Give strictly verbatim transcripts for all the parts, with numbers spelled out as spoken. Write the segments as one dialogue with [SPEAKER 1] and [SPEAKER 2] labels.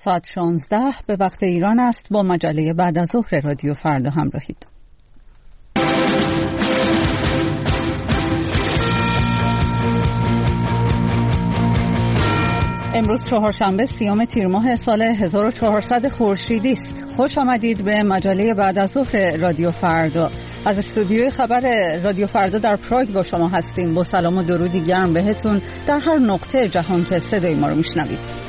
[SPEAKER 1] ساعت شانزده به وقت ایران است. با مجله بعد از ظهر رادیو فردا همراهید. امروز چهارشنبه سیام تیر ماه سال هزار و چهارصد خورشیدی است. خوش آمدید به مجله بعد از ظهر رادیو فردا. از استودیوی خبر رادیو فردا در پراگ با شما هستیم. با سلام و درودی گرم بهتون در هر نقطه جهان که صدای ما رو میشنوید.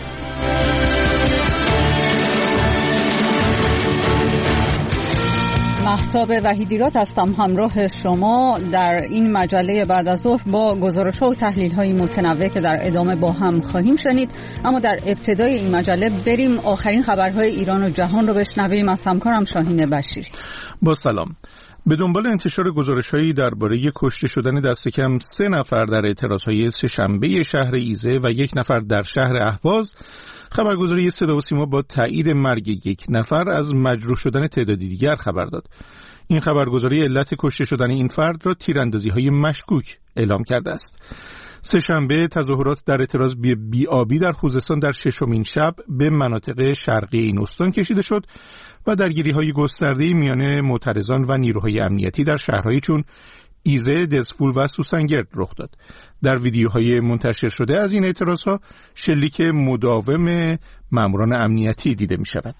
[SPEAKER 1] مهتاب وحیدیراد هستم همراه شما در این مجله بعد از ظهر با گزارش‌ها و تحلیل‌های متنوع که در ادامه با هم خواهیم شنید. اما در ابتدای این مجله بریم آخرین خبرهای ایران و جهان رو بشنویم از همکارم شاهین بشیری.
[SPEAKER 2] با سلام. به دنبال انتشار گزارش‌هایی درباره کشته شدن دست کم سه نفر در اعتراض‌های سه‌شنبه شهر ایزه و یک نفر در شهر اهواز، خبرگزاری صدا و سیما با تایید مرگ یک نفر از مجروح شدن تعدادی دیگر خبر داد. این خبرگزاری علت کشته شدن این فرد را تیراندازی‌های مشکوک اعلام کرده است. سه‌شنبه تظاهرات در اعتراض به بی‌آبی در خوزستان در ششمین شب به مناطق شرقی این استان کشیده شد و درگیری‌های گسترده میان معترضان و نیروهای امنیتی در شهرهایی چون ایزه، دزفول و سوسنگرد رخ داد. در ویدیوهای منتشر شده از این اعتراضها شلیک مداوم ماموران امنیتی دیده می شود.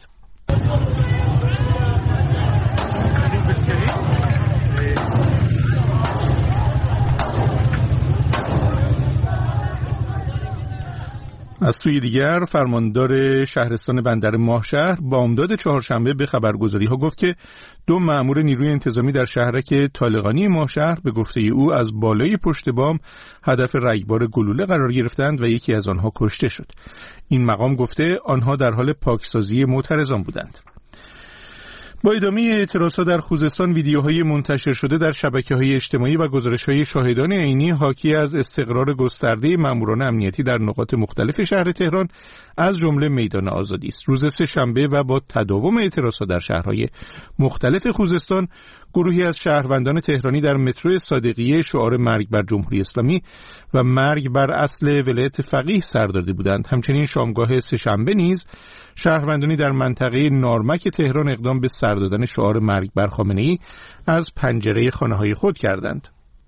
[SPEAKER 2] از سوی دیگر فرماندار شهرستان بندر ماهشهر بامداد چهارشنبه به خبرگزاری‌ها گفت که دو مأمور نیروی انتظامی در شهرک طالقانی ماهشهر به گفته او از بالای پشت بام هدف رگبار گلوله قرار گرفتند و یکی از آنها کشته شد. این مقام گفته آنها در حال پاکسازی معترضان بودند. با ادامه اعتراضات در خوزستان، ویدیوهای منتشر شده در شبکه‌های اجتماعی و گزارش‌های شاهدان عینی حاکی از استقرار گسترده ماموران امنیتی در نقاط مختلف شهر تهران از جمله میدان آزادی است. روز سه‌شنبه و با تداوم اعتراضات در شهرهای مختلف خوزستان، گروهی از شهروندان تهرانی در مترو صادقیه شعار مرگ بر جمهوری اسلامی و مرگ بر اصل ولایت فقیه سر داده بودند. همچنین شامگاه سه‌شنبه نیز شهروندانی در منطقه نارمک تهران اقدام به سر دادن شعار مرگ بر خامنه‌ای از پنجره خانه‌های خود کردند.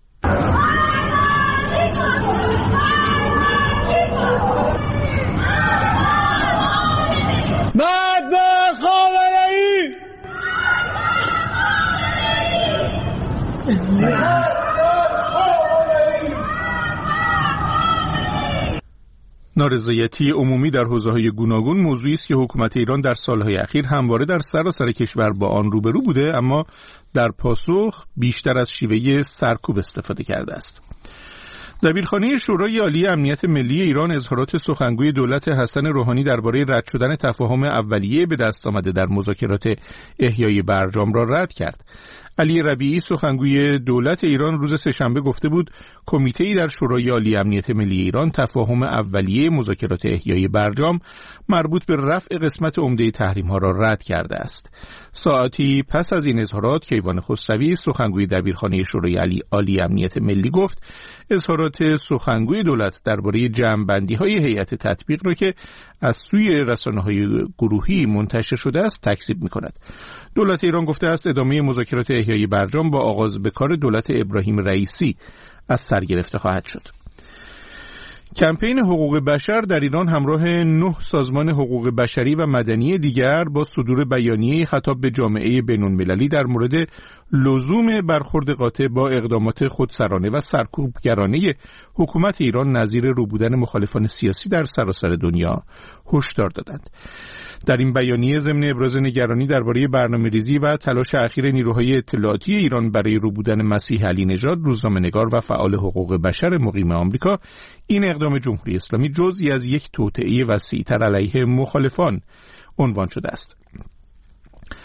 [SPEAKER 3] مرگ بر خامنه‌ای!
[SPEAKER 2] نارضایتی عمومی در حوزه‌های گوناگون موضوعی است که حکومت ایران در سالهای اخیر همواره در سراسر کشور با آن روبرو بوده، اما در پاسخ بیشتر از شیوه سرکوب استفاده کرده است. دبیرخانه شورای عالی امنیت ملی ایران اظهارات سخنگوی دولت حسن روحانی درباره رد شدن تفاهم اولیه به دست آمده در مذاکرات احیای برجام را رد کرد. علی ربیعی سخنگوی دولت ایران روز سه‌شنبه گفته بود کمیته‌ای در شورای عالی امنیت ملی ایران تفاهم اولیه مذاکرات احیای برجام مربوط به رفع قسمت عمده تحریم‌ها را رد کرده است. ساعتی پس از این اظهارات کیوان خسروی سخنگوی دبیرخانه شورای عالی عالی امنیت ملی گفت اظهارات سخنگوی دولت درباره جمع‌بندی‌های هیئت تطبیق را که از سوی رسانه‌های گروهی منتشر شده است تکذیب می‌کند. دولت ایران گفته است ادامه مذاکرات احیای برجام با آغاز به کار دولت ابراهیم رئیسی از سر گرفته خواهد شد. کمپین حقوق بشر در ایران همراه نه سازمان حقوق بشری و مدنی دیگر با صدور بیانیه خطاب به جامعه بین‌المللی در مورد لزوم برخورد قاطع با اقدامات خودسرانه و سرکوبگرانه حکومت ایران نظیر روبودن مخالفان سیاسی در سراسر دنیا هشدار دادند. در این بیانیه ضمن ابراز نگرانی درباره برنامه‌ریزی و تلاش اخیر نیروهای اطلاعاتی ایران برای روبودن مسیح علی نژاد، روزنامه‌نگار و فعال حقوق بشر مقیم آمریکا، این اقدام جمهوری اسلامی جزئی از یک توطئه وسیع‌تر علیه مخالفان عنوان شده است.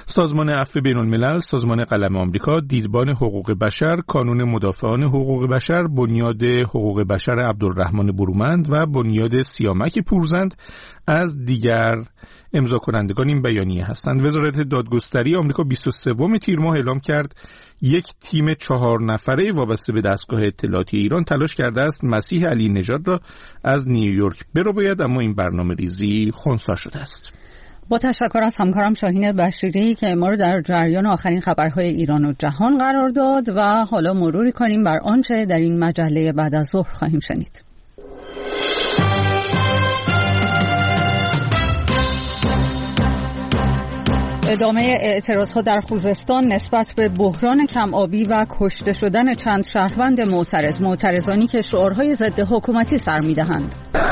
[SPEAKER 2] سازمان عفو بین‌الملل، سازمان قلم آمریکا، دیدبان حقوق بشر، کانون مدافعان حقوق بشر، بنیاد حقوق بشر عبدالرحمن برومند و بنیاد سیامک پورزند از دیگر امضا کنندگان این بیانیه هستند. وزارت دادگستری آمریکا بیست و سوم تیر ماه اعلام کرد یک تیم چهار نفره وابسته به دستگاه اطلاعاتی ایران تلاش کرده است مسیح علی نژاد را از نیویورک برباید، اما این برنامه ریزی خنثی شده است.
[SPEAKER 1] با تشکر از همکارم شاهین بشیری که ما رو در جریان آخرین خبرهای ایران و جهان قرار داد و حالا مروری کنیم بر آنچه در این مجله بعد از ظهر خواهیم شنید. ادامه اعتراضها در خوزستان نسبت به بحران کم‌آبی و کشته شدن چند شهروند معترض، معترضانی که شعارهای ضد حکومتی سر می‌دهند.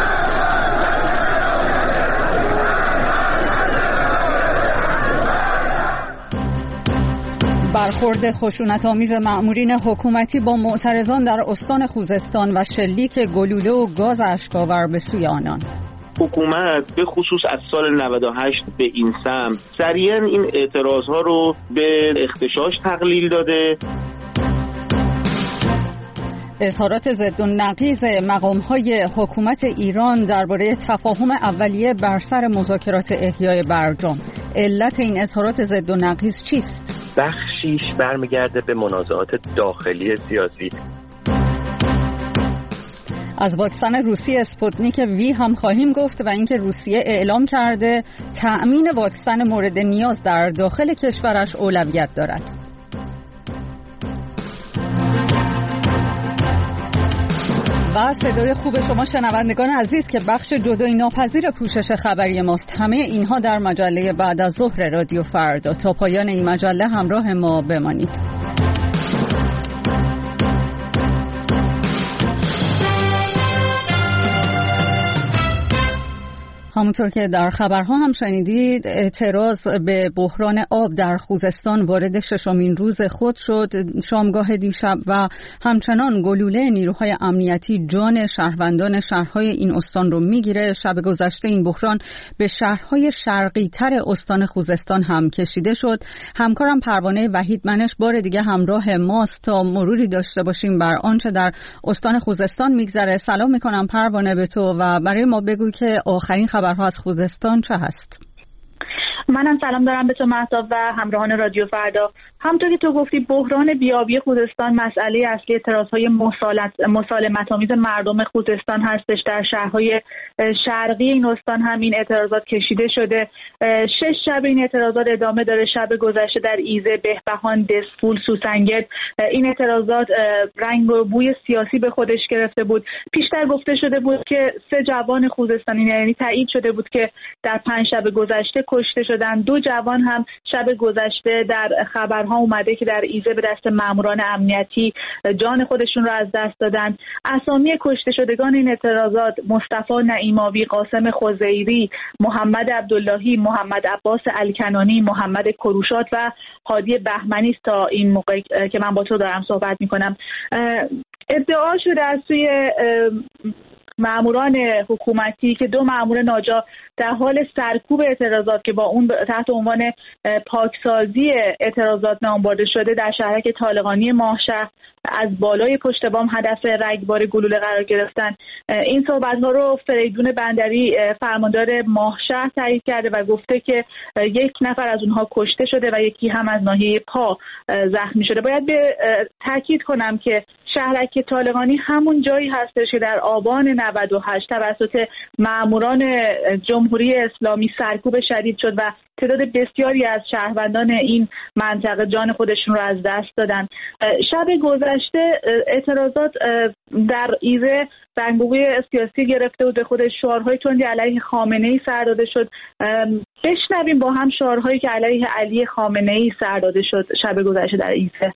[SPEAKER 1] برخورد خشونت‌آمیز مأمورین حکومتی با معترضان در استان خوزستان و شلیک گلوله و گاز اشک‌آور به سوی آنان.
[SPEAKER 4] حکومت به خصوص از سال نود و هشت به این سمت سریعا این اعتراضها رو به اغتشاش تقلیل داده.
[SPEAKER 1] اظهارات ضد و نقیض مقام‌های حکومت ایران درباره تفاهم اولیه بر سر مذاکرات احیای برجام. علت این اظهارات ضد و نقیض چیست؟
[SPEAKER 5] بخشیش برمیگرده به منازعات داخلی سیاسی.
[SPEAKER 1] از واکسن روسی اسپوتنیک وی هم خواهیم گفت و اینکه روسیه اعلام کرده تأمین واکسن مورد نیاز در داخل کشورش اولویت دارد. و صدای خوب شما شنوندگان عزیز که بخش جدایی ناپذیر پوشش خبری ماست. همه اینها در مجله بعد از ظهر رادیو فردا. تا پایان این مجله همراه ما بمانید. همونطور که در خبرها هم شنیدید، اعتراض به بحران آب در خوزستان وارد ششمین روز خود شد شامگاه دیشب و همچنان گلوله نیروهای امنیتی جان شهروندان شهرهای این استان رو میگیره. شب گذشته این بحران به شهرهای شرقی تر استان خوزستان هم کشیده شد. همکارم پروانه وحید منش بار دیگه همراه ماست تا مروری داشته باشیم بر آنچه در استان خوزستان میگذره. سلام میکنم پروانه به تو و برای ما بگو که آخرین خبر خبرها از خوزستان چه هست؟
[SPEAKER 6] منم سلام دارم به تو مهتاب و همراهان رادیو فردا. همونطور که تو گفتی بحران بیابی خوزستان مسئله اصلی اعتراضهای مسالمت‌آمیز مردم خوزستان هستش. در شهرهای شرقی این استان هم این اعتراضات کشیده شده. شش شب این اعتراضات ادامه داره. شب گذشته در ایزه، بهبهان، دسفول، سوسنگرد این اعتراضات رنگ و بوی سیاسی به خودش گرفته بود. پیشتر گفته شده بود که سه جوان خوزستانی، یعنی تایید شده بود که در پنج شب گذشته کشته شدن. دو جوان هم شب گذشته در خبرها اومده که در ایزه به دست ماموران امنیتی جان خودشون رو از دست دادن. اسامی کشته شدگان این اعتراضات مصطفی نعیماوی، قاسم خزیری، محمد عبداللهی، محمد عباس الکنانی، محمد کروشات و هادی بهمنی است تا این موقع که من با تو دارم صحبت میکنم. ادعا شده از سوی ماموران حکومتی که دو مامور ناجا در حال سرکوب اعتراضات که با اون تحت عنوان پاکسازی اعتراضات نام برده شده در شهرک طالقانی ماهشهر از بالای پشت بام هدف رگبار گلوله قرار گرفتن. این صحبت‌ها رو فریدون بندری فرماندار ماهشهر تایید کرده و گفته که یک نفر از اونها کشته شده و یکی هم از ناحیه پا زخمی شده. باید به تاکید کنم که شهرک طالقانی همون جایی هستش که در آبان نود و هشت توسط ماموران جمهوری اسلامی سرکوب شدید شد و تعداد بسیاری از شهروندان این منطقه جان خودشون رو از دست دادن. شب گذشته اعتراضات در ایزه رنگ‌وبوی سیاسی گرفته بود، به خودش شعارهای تندی علیه خامنه‌ای سر داده شد. بشنویم با هم شعارهایی که علیه علی خامنه‌ای سر داده شد شب گذشته در ایزه.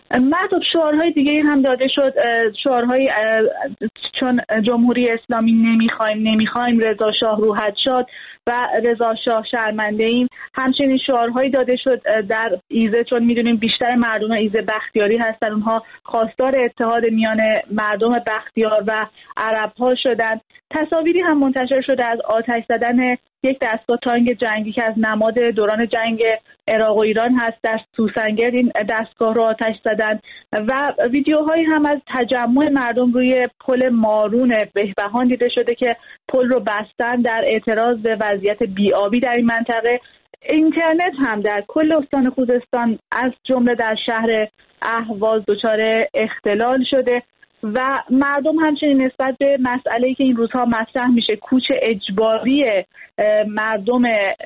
[SPEAKER 6] مطلب شعارهای دیگه هم داده شد، شعارهای چون جمهوری اسلامی نمیخوایم نمیخوایم رضا شاه روحت شاد و رضا شاه شرمنده ایم. همچنین شعارهایی داده شد در ایزه، چون میدونیم بیشتر مردم ایزه بختیاری هستن، اونها خواستار اتحاد میان مردم بختیار و عرب ها شدند. تصاویری هم منتشر شده از آتش زدن یک دستگاه تانک جنگی که از نماد دوران جنگ عراق و ایران هست. در سوسنگرد این دستگاه رو آتش زدن و ویدیوهایی هم از تجمع مردم روی پل مارون بهبهان دیده شده که پل رو بستن در اعتراض به وضعیت بی‌آبی در این منطقه. اینترنت هم در کل استان خوزستان از جمله در شهر اهواز دچار اختلال شده و مردم همچنین نسبت به مسئله‌ای که این روزها مطرح میشه، کوچ اجباری مردم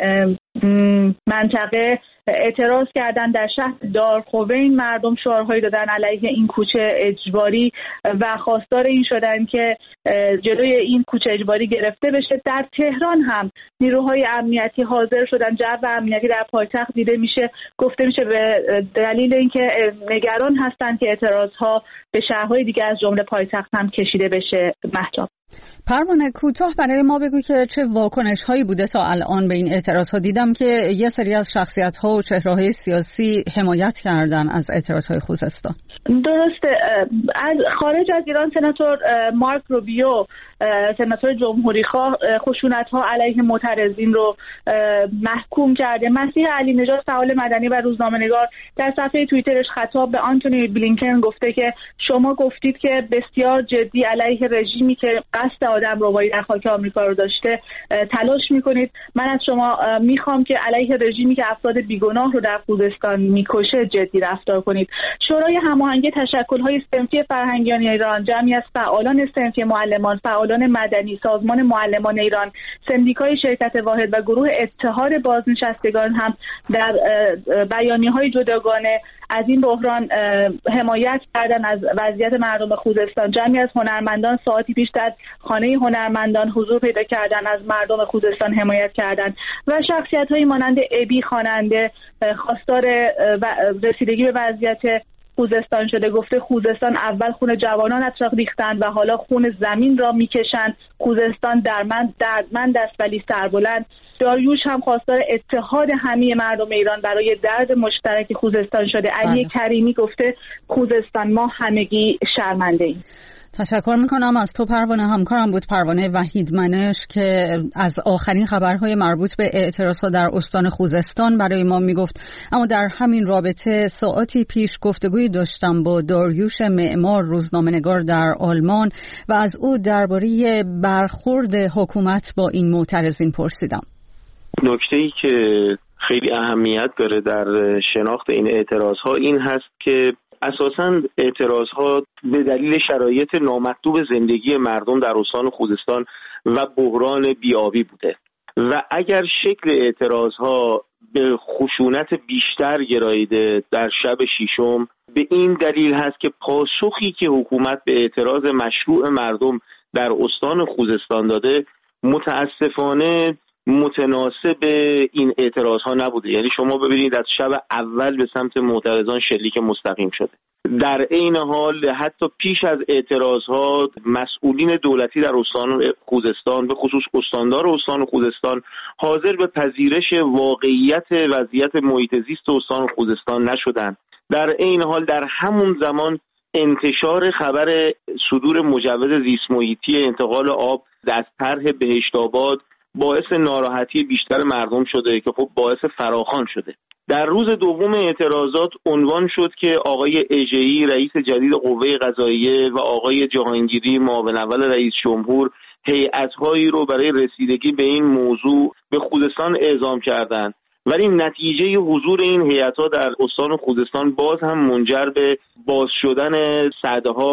[SPEAKER 6] منطقه، اعتراض کردن. در شهر دارخوین مردم شعارهایی دادن علیه این کوچه اجباری و خواستار این شدن که جلوی این کوچه اجباری گرفته بشه. در تهران هم نیروهای امنیتی حاضر شدن. جو امنیتی در پایتخت دیده میشه، گفته میشه به دلیل اینکه نگران هستن که اعتراضها به شهرهای دیگه از جمله پایتخت هم کشیده بشه. مهتاب،
[SPEAKER 1] پروانه کوتاه برای ما بگو که چه واکنش هایی بوده تا الان به این اعتراض ها؟ دیدم که یه سری از شخصیت ها و چهره های سیاسی حمایت کردن از اعتراض های خوزستان.
[SPEAKER 6] درسته. از خارج از ایران سناتور مارک روبیو، سناتور جمهوری خواه، خشونت ها علیه معترضین رو محکوم کرده. مسیح علی نژاد فعال مدنی و روزنامه‌نگار در صفحه توییترش خطاب به آنتونی بلینکن گفته که شما گفتید که بسیار جدی علیه رژیمی که قصد آدمربایی در خاک آمریکا رو داشته تلاش میکنید. من از شما میخوام که علیه رژیمی که افراد بیگناه رو در خوزستان میکشه جدی رفتار کنید. شورای هماهنگی تشکل‌های صنفی فرهنگیان ایران، جمعی از فعالان صنفی معلمان، فعالان مدنی، سازمان معلمان ایران، سندیکای شرکت واحد و گروه اتحاد بازنشستگان هم در بیانیه‌های جداگانه از این بحران حمایت کردن، از وضعیت مردم خوزستان. جمعی از هنرمندان ساعتی پیش در خانه هنرمندان حضور پیدا کردن، از مردم خوزستان حمایت کردند و شخصیت‌هایی مانند ابی خواننده خواستار رسیدگی به وضعیت خوزستان شده. گفته خوزستان اول خون جوانان را ریختند و حالا خون زمین را میکشند. خوزستان درمند دردمند است ولی سربلند. داریوش هم خواستار اتحاد همه مردم ایران برای درد مشترک خوزستان شده. علی کریمی گفته خوزستان ما همگی شرمنده ایم.
[SPEAKER 1] تشکر میکنم از تو پروانه. همکارم بود پروانه وحیدمنش که از آخرین خبرهای مربوط به اعتراضات در استان خوزستان برای ما میگفت. اما در همین رابطه ساعتی پیش گفتگویی داشتم با داریوش معمار، روزنامه‌نگار در آلمان و از او درباره برخورد حکومت با این معترضین پرسیدم.
[SPEAKER 4] نکته‌ای که خیلی اهمیت داره در شناخت این اعتراضها این هست که اساساً اعتراضها به دلیل شرایط نامطلوب زندگی مردم در استان خوزستان و بحران بیابی بوده و اگر شکل اعتراضها به خشونت بیشتر گراییده در شب ششم، به این دلیل هست که پاسخی که حکومت به اعتراض مشروع مردم در استان خوزستان داده متاسفانه متناسب این اعتراض ها نبوده. یعنی شما ببینید از شب اول به سمت معترضان شلیک مستقیم شده. در این حال حتی پیش از اعتراض ها مسئولین دولتی در استان خوزستان، به خصوص استاندار استان خوزستان، حاضر به پذیرش واقعیت وضعیت محیط زیست استان خوزستان نشدند. در این حال در همون زمان انتشار خبر صدور مجوز زیست محیطی انتقال آب از طرح بهشت‌آباد باعث ناراحتی بیشتر مردم شده که خب باعث فراخوان شده. در روز دوم اعتراضات عنوان شد که آقای اژه‌ای رئیس جدید قوه قضاییه و آقای جهانگیری معاون اول رئیس جمهور هیئت‌هایی رو برای رسیدگی به این موضوع به خوزستان اعزام کردند، ولی نتیجه حضور این هیئت‌ها در استان خوزستان باز هم منجر به باز شدن سدها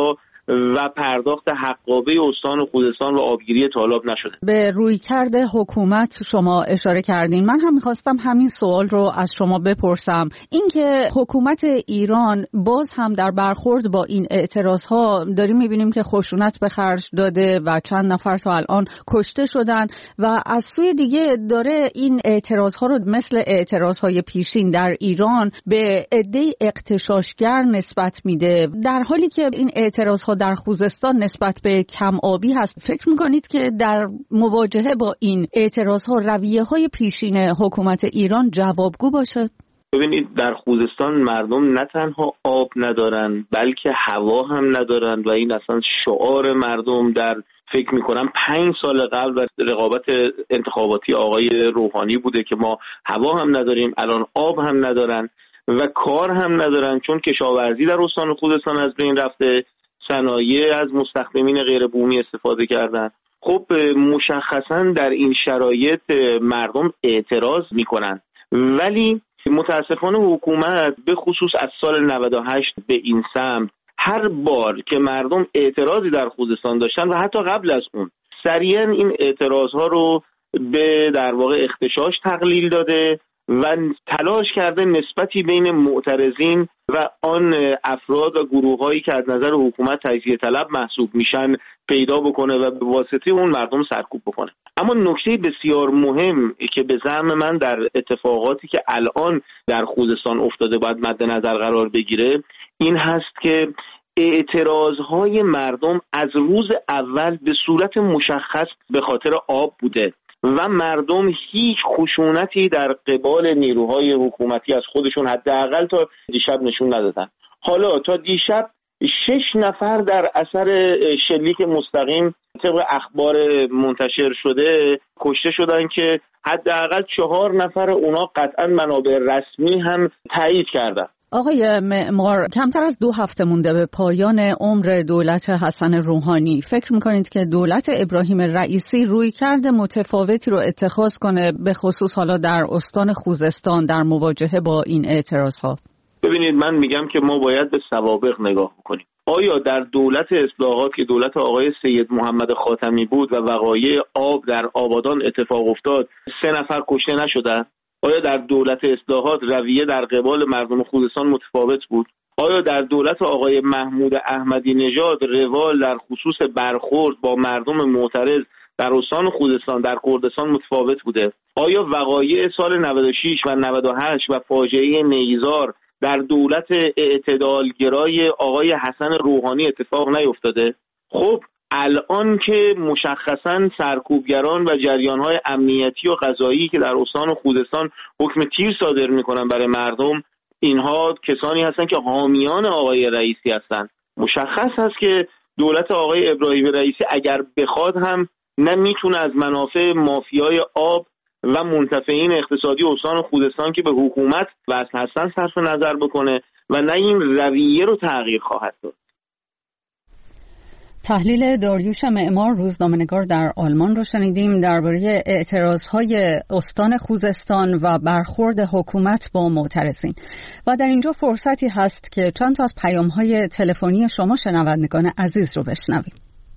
[SPEAKER 4] و پرداخت حقابه استان خوزستان و آبگیری تالاب نشده.
[SPEAKER 1] به رویکرد حکومت شما اشاره کردین. من هم میخواستم همین سوال رو از شما بپرسم. اینکه حکومت ایران باز هم در برخورد با این اعتراضها داریم میبینیم که خشونت به خرج داده و چند نفر تا الان کشته شدن و از سوی دیگه داره این اعتراضها رو مثل اعتراضهای پیشین در ایران به عده اغتشاشگر نسبت میده، در حالی که این اعتراضها در خوزستان نسبت به کم آبی هست. فکر میکنید که در مواجهه با این اعتراضها رویه‌های پیشین حکومت ایران جوابگو باشه؟
[SPEAKER 4] ببینید، در خوزستان مردم نه تنها آب ندارن بلکه هوا هم ندارن و این اصلا شعار مردم در فکر میکنم پنج سال قبل و رقابت انتخاباتی آقای روحانی بوده که ما هوا هم نداریم، الان آب هم ندارن و کار هم ندارن چون کشاورزی در استان خوزستان از بین رفته، صنایع از مستخدمین غیر بومی استفاده کردن. خب مشخصا در این شرایط مردم اعتراض میکنن، ولی متاسفانه حکومت به خصوص از سال نود و هشت به این سمت هر بار که مردم اعتراضی در خوزستان داشتن و حتی قبل از اون سریعا این اعتراضها رو به در واقع اغتشاش تقلیل داده و تلاش کرده نسبتی بین معترضین و آن افراد و گروه‌هایی که از نظر حکومت تجزیه طلب محسوب میشن پیدا بکنه و به واسطه اون مردم سرکوب بکنه. اما نکته بسیار مهم که به زعم من در اتفاقاتی که الان در خوزستان افتاده باید مد نظر قرار بگیره این هست که اعتراضهای مردم از روز اول به صورت مشخص به خاطر آب بوده و مردم هیچ خشونتی در قبال نیروهای حکومتی از خودشون حداقل تا دیشب نشون ندادن. حالا تا دیشب شش نفر در اثر شلیک مستقیم طبق اخبار منتشر شده کشته شدن که حداقل چهار نفر اونا قطعا منابع رسمی هم تایید کردن.
[SPEAKER 1] آقای معمار، کمتر از دو هفته مونده به پایان عمر دولت حسن روحانی. فکر میکنید که دولت ابراهیم رئیسی رویکرد متفاوتی رو اتخاذ کنه به خصوص حالا در استان خوزستان در مواجهه با این اعتراضها؟
[SPEAKER 4] ببینید، من میگم که ما باید به سوابق نگاه کنیم. آیا در دولت اصلاحات که دولت آقای سید محمد خاتمی بود و وقایع آب در آبادان اتفاق افتاد سه نفر کشته نشدن؟ آیا در دولت اصلاحات رویه در قبال مردم خوزستان متفاوت بود؟ آیا در دولت آقای محمود احمدی نژاد روال در خصوص برخورد با مردم معترض در استان خوزستان در کردستان متفاوت بوده؟ آیا وقایع سال نود و شش و نود و هشت و فاجعه نیزار در دولت اعتدالگرای آقای حسن روحانی اتفاق نیفتاده؟ خب الان که مشخصاً سرکوبگران و جریان‌های امنیتی و قضایی که در استان خوزستان حکم تیر صادر می‌کنن برای مردم، اینها کسانی هستن که حامیان آقای رئیسی هستن. مشخص هست که دولت آقای ابراهیم رئیسی اگر بخواد هم نه میتونه از منافع مافیای آب و منتفعین اقتصادی استان خوزستان که به حکومت وصل هستن صرف نظر بکنه و نه این رویه رو تغییر خواهد داد.
[SPEAKER 1] تحلیل داریوش معمار، روزنامه‌نگار در آلمان رو شنیدیم درباره اعتراضهای استان خوزستان و برخورد حکومت با معترضین. و در اینجا فرصتی هست که چند تا از پیام‌های تلفنی شما شنوندگان عزیز رو بشنویم.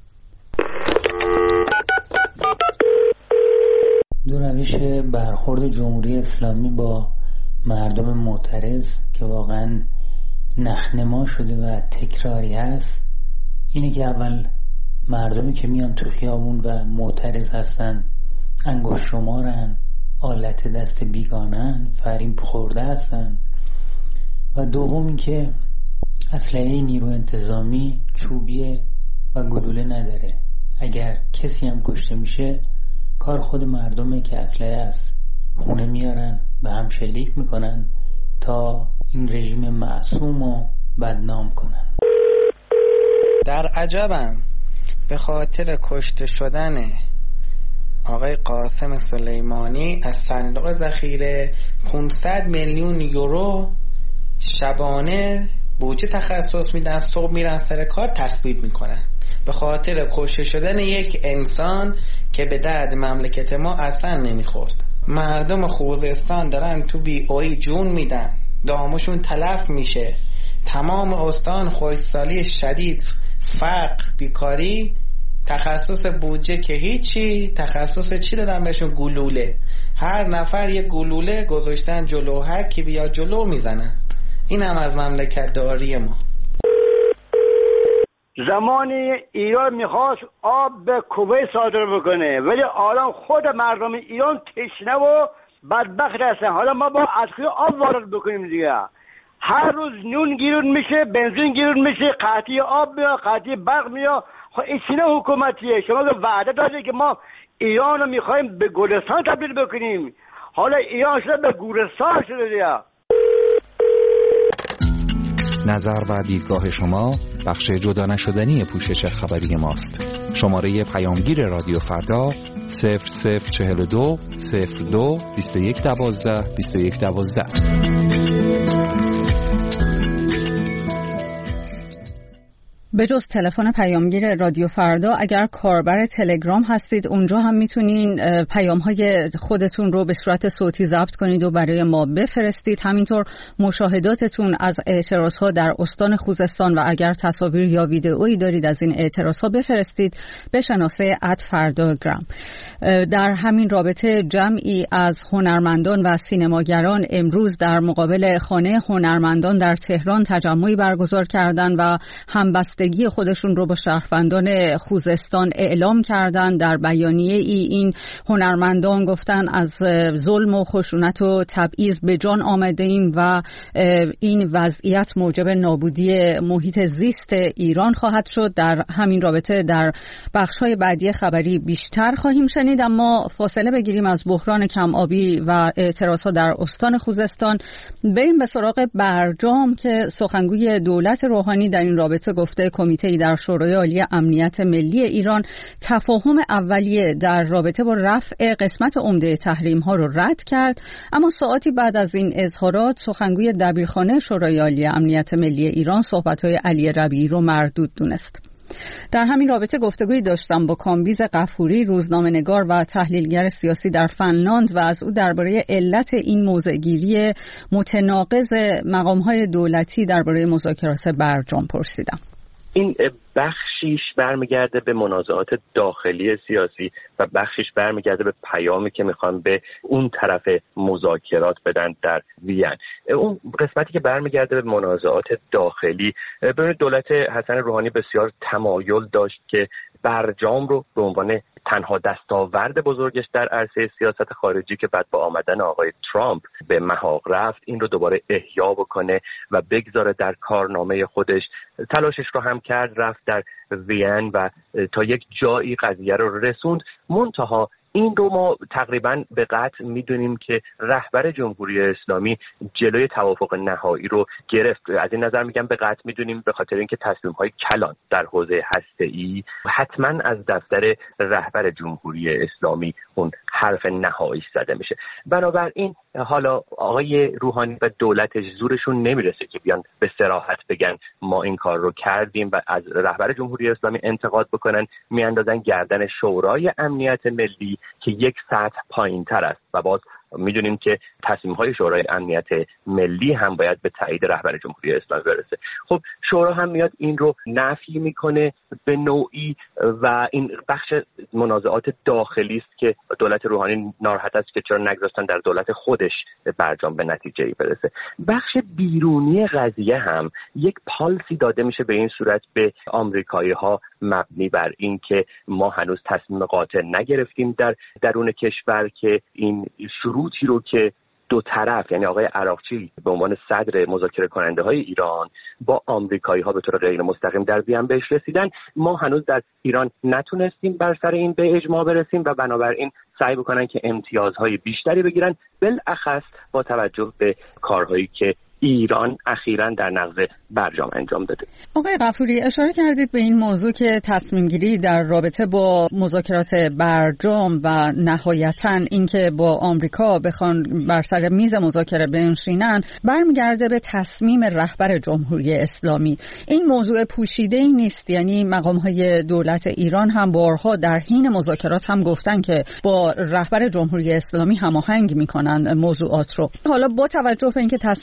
[SPEAKER 7] دو روش برخورد جمهوری اسلامی با مردم معترض که واقعا نخنما شده و تکراری هست اینه که اول مردمی که میان تو خیابون و معترض هستن انگشت شمارن، آلت دست بیگانن، فریب خورده هستن و دوم این که اسلحه نیرو انتظامی چوبیه و گلوله نداره. اگر کسی هم کشته میشه کار خود مردمه که اسلحه از خونه میارن به هم شلیک میکنن تا این رژیم معصوم رو بدنام کنن.
[SPEAKER 8] در عجبم به خاطر کشته شدن آقای قاسم سلیمانی از صندوق ذخیره پانصد میلیون یورو شبانه بودجه تخصص میدن، صبح میرن سر کار تثبیت میکنن به خاطر کشته شدن یک انسان که به درد مملکت ما اصلا نمیخورد. مردم خوزستان دارن تو بی اوی جون میدن، دامشون تلف میشه، تمام استان خشکسالی شدید فقر، بیکاری، تخصص بودجه که هیچی، تخصص چی دادن بهشون؟ گلوله. هر نفر یه گلوله گذاشتن جلو، هر کی بیا جلو میزنن. این هم از مملکت داری ما.
[SPEAKER 3] زمانی ایران میخواست آب به کویت صادر بکنه، ولی الان خود مردم ایران تشنه و بدبخت هستن. حالا ما با از آب وارد بکنیم دیگه. هر روز نون گیرون میشه، بنزین گیرون میشه، قطعی آب میاد، قطعی برق میاد. خب این چه حکومتیه؟ شما که وعده داده که ما ایران رو میخوایم به گلستان تبدیل بکنیم، حالا ایران شده به گورستان شده دیگه.
[SPEAKER 9] نظر و دیدگاه شما بخش جدا نشدنی پوشش خبری ماست. شماره پیامگیر رادیو فردا صفر صفر چهل و دو صفر دو بیست و یک دوازده بیست و یک دوازده.
[SPEAKER 1] به جز تلفن پیامگیر رادیو فردا، اگر کاربر تلگرام هستید اونجا هم میتونین پیام‌های خودتون رو به صورت صوتی ضبط کنید و برای ما بفرستید. همینطور مشاهداتتون از اعتراض‌ها در استان خوزستان و اگر تصاویر یا ویدئویی دارید از این اعتراض‌ها بفرستید به شناسه ات فرداگرام. در همین رابطه جمعی از هنرمندان و سینماگران امروز در مقابل خانه هنرمندان در تهران تجمعی برگزار کردند و همبستگی خودشون رو با شهروندان خوزستان اعلام کردن. در بیانیه ای این هنرمندان گفتن از ظلم و خشونت و تبعیض به جان آمده ایم و این وضعیت موجب نابودی محیط زیست ایران خواهد شد. در همین رابطه در بخش‌های بعدی خبری بیشتر خواهیم شنید، اما فاصله بگیریم از بحران کم آبی و اعتراضها در استان خوزستان. بریم به سراغ برجام که سخنگوی دولت روحانی در این رابطه گفته کمیته‌ای در شورای عالی امنیت ملی ایران تفاهم اولیه در رابطه با رفع قسمت عمده تحریم‌ها رو رد کرد، اما ساعتی بعد از این اظهارات سخنگوی دبیرخانه شورای عالی امنیت ملی ایران صحبت‌های علی ربیعی رو مردود دونست. در همین رابطه گفتگویی داشتم با کامبیز غفوری، روزنامه‌نگار و تحلیلگر سیاسی در فنلاند و از او درباره علت این موضع‌گیری متناقض مقام‌های دولتی درباره مذاکرات برجام پرسیدم.
[SPEAKER 5] این بخشیش برمیگرده به منازعات داخلی سیاسی و بخشیش برمیگرده به پیامی که میخوان به اون طرف مذاکرات بدن در وین. اون قسمتی که برمیگرده به منازعات داخلی، ببینید دولت حسن روحانی بسیار تمایل داشت که برجام رو به عنوان تنها دستاورد بزرگش در عرصه سیاست خارجی که بعد با آمدن آقای ترامپ به محاق رفت این رو دوباره احیا بکنه و بگذاره در کارنامه خودش. تلاشش رو هم کرد، رفت در وین و تا یک جایی قضیه رو رسوند. منتها این رو ما تقریبا به قطع میدونیم که رهبر جمهوری اسلامی جلوی توافق نهایی رو گرفت. از این نظر میگم به قطع میدونیم به خاطر اینکه تصمیم‌های کلان در حوزه هسته‌ای حتما از دفتر رهبر جمهوری اسلامی اون حرف نهایی زده میشه. بنابراین حالا آقای روحانی و دولتش زورشون نمیرسه که بیان به صراحت بگن ما این کار رو کردیم و از رهبر جمهوری اسلامی انتقاد بکنن. میاندازن گردن شورای امنیت ملی که یک سطح پایین تر است و باز میدونیم که تصمیم‌های شورای امنیت ملی هم باید به تایید رهبر جمهوری اسلامی برسه. خب شورا هم میاد این رو نفی میکنه به نوعی و این بخش منازعات داخلی است که دولت روحانی ناراحت است که چرا نگذاشتن در دولت خودش برجام به نتیجه‌ای برسه. بخش بیرونی قضیه هم یک پالسی داده میشه به این صورت به آمریکایی‌ها مبنی بر این که ما هنوز تصمیم قاطع نگرفتیم در درون کشور که این شروطی رو که دو طرف یعنی آقای عراقچی به عنوان صدر مذاکره کننده های ایران با آمریکایی ها به طور غیر مستقیم در وین بهش رسیدن، ما هنوز در ایران نتونستیم بر سر این به اجماع برسیم و بنابراین سعی بکنن که امتیازهای بیشتری بگیرن، بالاخص با توجه به کارهایی که ایران اخیراً در نقض برجام انجام داده.
[SPEAKER 1] آقای غفوری اشاره کردید به این موضوع که تصمیم گیری در رابطه با مذاکرات برجام و نهایتاً اینکه با آمریکا بخوان بر سر میز مذاکره بنشینن برمیگرده به تصمیم رهبر جمهوری اسلامی. این موضوع پوشیده‌ای نیست، یعنی مقام‌های دولت ایران هم بارها در حین مذاکرات هم گفتن که با رهبر جمهوری اسلامی هماهنگ می‌کنن موضوعات رو. حالا با توجه به اینکه تصمیم گیری بر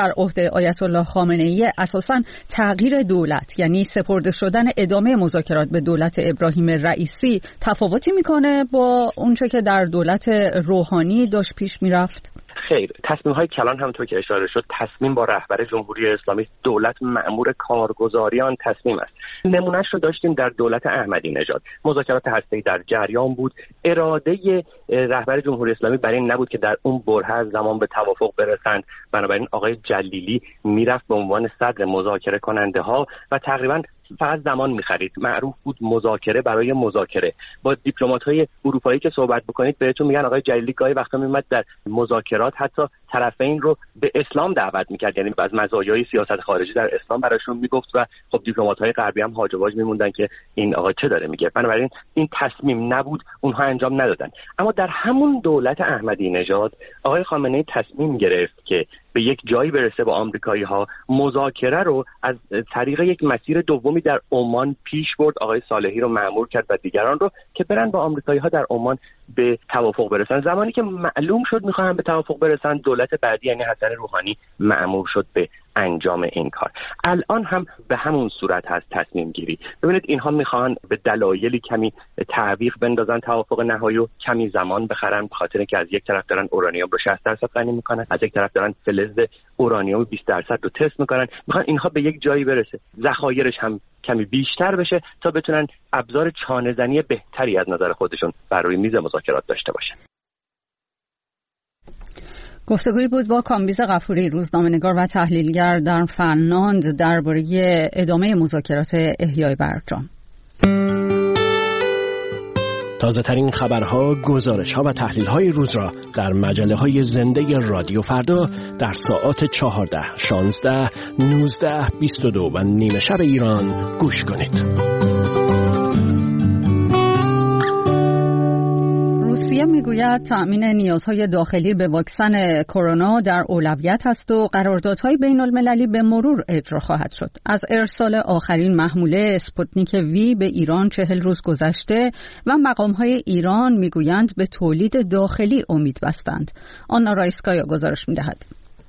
[SPEAKER 1] بر عهده آیت الله خامنه ای اساساً تغییر دولت، یعنی سپرده شدن ادامه مذاکرات به دولت ابراهیم رئیسی تفاوتی میکنه با اونچه که در دولت روحانی داشت پیش میرفت؟
[SPEAKER 5] خیر، تصمیم های کلان همونطور که اشاره شد تصمیم با رهبر جمهوری اسلامی، دولت مأمور کارگزاری آن تصمیم است. نمونهش رو داشتیم در دولت احمدی نژاد، مذاکرات هسته‌ای در جریان بود، اراده رهبر جمهوری اسلامی برای این نبود که در اون بره از زمان به توافق برسند، بنابراین آقای جلیلی میرفت به عنوان صدر مذاکره کننده ها و تقریبا فقط زمان می‌خرید. معروف بود مذاکره برای مذاکره. با دیپلمات‌های اروپایی که صحبت بکنید بهتون میگن آقای جلیلی گاهی وقتا میومد در مذاکرات حتی طرفین رو به اسلام دعوت می‌کرد، یعنی از مزایای سیاست خارجی در اسلام براشون میگفت و خب دیپلمات‌های غربی هم هاج و واج میموندن که این آقا چه داره میگه. بنابراین این تصمیم نبود، اونها انجام ندادن. اما در همون دولت احمدی نژاد آقای خامنه‌ای تصمیم گرفت که به یک جایی برسه با آمریکایی‌ها، مذاکره رو از طریق یک مسیر دومی در عمان پیش برد. آقای صالحی رو مأمور کرد و دیگران رو که برن با آمریکایی‌ها در عمان به توافق برسن. زمانی که معلوم شد می‌خوان به توافق برسن، دولت بعدی یعنی حسن روحانی مأمور شد به انجام این کار. الان هم به همون صورت هست تصمیم گیری. ببینید اینها میخوان به دلایلی کمی تعویق بندازن توافق نهایی و کمی زمان بخرن، به خاطر اینکه از یک طرف دارن اورانیوم رو شصت درصد غنی میکنن، از یک طرف دارن فلز اورانیوم بیست درصد رو تست میکنن. میخوان اینها به یک جایی برسه، ذخایرش هم کمی بیشتر بشه تا بتونن ابزار چانه‌زنی بهتری از نظر خودشون بر روی میز مذاکرات داشته باشن.
[SPEAKER 1] گفتگویی بود با کامبیز غفوری، روزنامه‌نگار و تحلیلگر در فنلاند، درباره ادامه مذاکرات احیای برجام.
[SPEAKER 10] تازه ترین خبرها، گزارش‌ها و تحلیل‌های روز را در مجله‌های زنده رادیو فردا در ساعات چهارده، شانزده، نوزده، بیست و دو و نیمه شب ایران گوش کنید.
[SPEAKER 1] روسیه میگوید تأمین نیازهای داخلی به واکسن کرونا در اولویت است و قراردادهای بین المللی به مرور اجرا خواهد شد. از ارسال آخرین محموله اسپوتنیک وی به ایران چهل روز گذشته و مقامهای ایران میگویند به تولید داخلی امید بستند. آنا رایسکایا گزارش میدهد.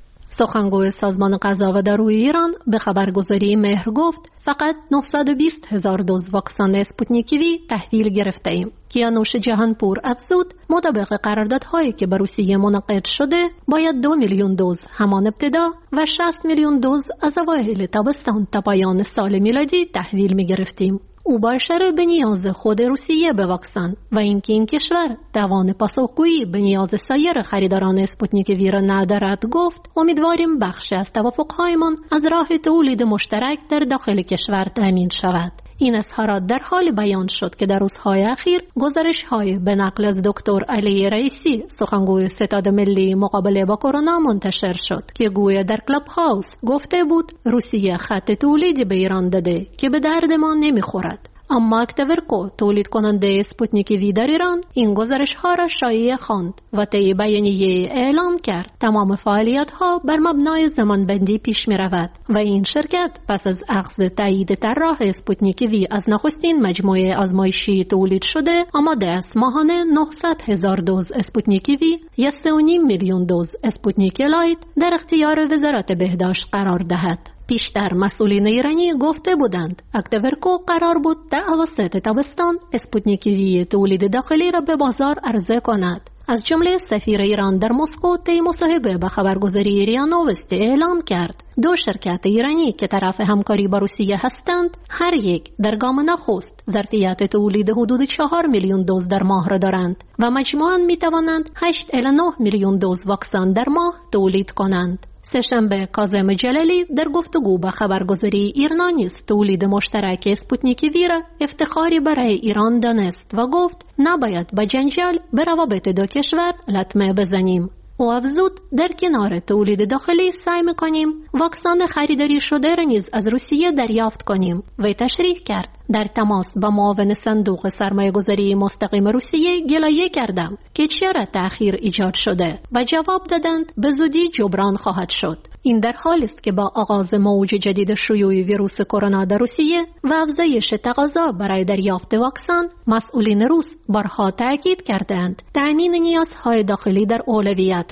[SPEAKER 11] سخنگوی سازمان غذا و داروی ایران به خبرگزاری مهر گفت فقط نهصد و بیست هزار دوز واکسن اسپوتنیک وی تحویل گرفته ایم. کیانوش جهانپور افزود مطابق قراردادهایی که به روسیه منعقد شده باید دو میلیون دوز همان ابتدا و شصت میلیون دوز از اوایل تابستان تا پایان سال میلادی تحویل می گرفتیم. او با اشاره به نیاز خود روسیه به واکسن و اینکه این کشور توان پاسخگویی به نیاز سایر خریداران اسپوتنیک وی را ندارد گفت امیدواریم بخشی از توافق‌هایمان از راه تولید مشترک در داخل کشور تامین شود. این اظهارات در حال بیان شد که در روزهای اخیر گزارش‌های به نقل از دکتر علی رئیسی، سخنگوی ستاد ملی مقابله با کرونا، منتشر شد که گویا در کلاب هاوس گفته بود روسیه خط تولیدی به ایران داده که به درد ما نمیخورد. اما اکتورکو، تولید کننده اسپوتنیک وی در ایران، این گزارش ها را شایعه خواند و طی بیانیه اعلام کرد تمام فعالیت ها بر مبنای زمانبندی پیش می رود و این شرکت پس از اخذ تایید طراح اسپوتنیک وی از نخستین مجموعه آزمایشی تولید شده آماده است ماهانه نهصد هزار دوز اسپوتنیک وی یا سه و نیم میلیون دوز اسپوتنیک لایت در اختیار وزارت بهداشت قرار دهد. پیشتر مسئولین ایرانی گفته بودند اکتورکو قرار بود در اواسط تابستان اسپوتنیک وی تولید داخلی را به بازار عرضه کند. از جمله سفیر ایران در مسکو طی مصاحبه با خبرگزاری ریا نووستی اعلام کرد دو شرکت ایرانی که طرف همکاری با روسیه هستند هر یک در گام نخست ظرفیت تولید حدود چهار میلیون دوز در ماه را دارند و مجموعاً می توانند هشت الی نه میلیون دوز واکسن در ماه تولید کنند. سه‌شنبه کاظم جلالی در گفتگو با خبرگزاری ایرنا نیز تولید مشترک اسپوتنیک وی را افتخاری برای ایران دانست و گفت نباید با جنجال به روابط دو کشور لطمه بزنیم. او افزود در کنار تولید داخلی سعی می‌کنیم واکسن خریداری شده را نیز از روسیه دریافت کنیم و تشریح کرد در تماس با معاون صندوق سرمایه‌گذاری مستقیم روسیه گلایه کردم که چرا تأخیر ایجاد شده و جواب دادند به زودی جبران خواهد شد. این در حالی است که با آغاز موج جدید شیوع ویروس کرونا در روسیه و افزایش تقاضا برای دریافت واکسن، مسئولین روس بارها تاکید کردند تأمین نیازهای داخلی در اولویت است.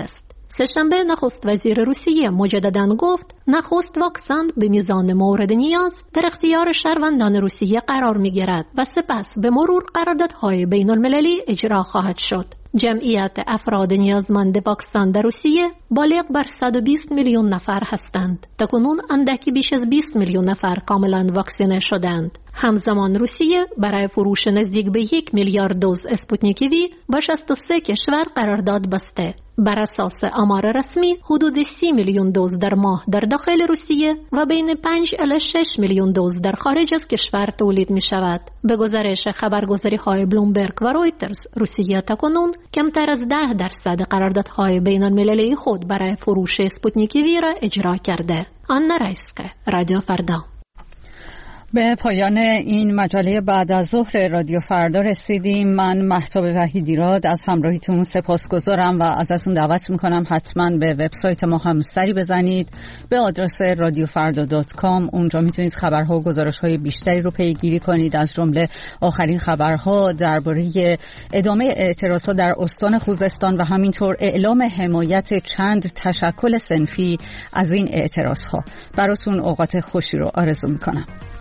[SPEAKER 11] سه‌شنبه نخست وزیر روسیه مجدداً گفت نخست واکسن به میزان مورد نیاز در اختیار شهروندان روسیه قرار می‌گیرد و سپس به مرور قراردادهای بین‌المللی اجرا خواهد شد. جمعیت افراد نیازمند واکسن در روسیه بالغ بر صد و بیست میلیون نفر هستند. تاکنون اندکی بیش از بیست میلیون نفر کاملا واکسینه شدند. همزمان روسیه برای فروش نزدیک به یک میلیارد دوز اسپوتنیک وی با شصت و سه کشور قرارداد بسته. بر اساس آمار رسمی حدود سی میلیون دوز در ماه در داخل روسیه و بین پنج الی شش میلیون دوز در خارج از کشور تولید می شود. به گزارش خبرگزاری های بلومبرگ و رویترز، روسیه تاکنون کمتر از ده درصد قراردادهای بین المللی خود برای فروش اسپوتنیک وی را اجرا کرده. آنا رایسکه، رادیو فردا.
[SPEAKER 1] به پایان این مجله بعد از ظهر رادیو فردا رسیدیم. من مهتاب وحیدیراد از همراهیتون سپاسگزارم و ازتون دعوت میکنم حتما به وبسایت ما هم سری بزنید به آدرس رادیو فردا دات کام. اونجا میتونید خبرها و گزارش‌های بیشتری رو پیگیری کنید، از جمله آخرین خبرها درباره ادامه اعتراضات در استان خوزستان و همینطور اعلام حمایت چند تشکل صنفی از این اعتراضها. براتون اوقات خوشی رو آرزو میکنم.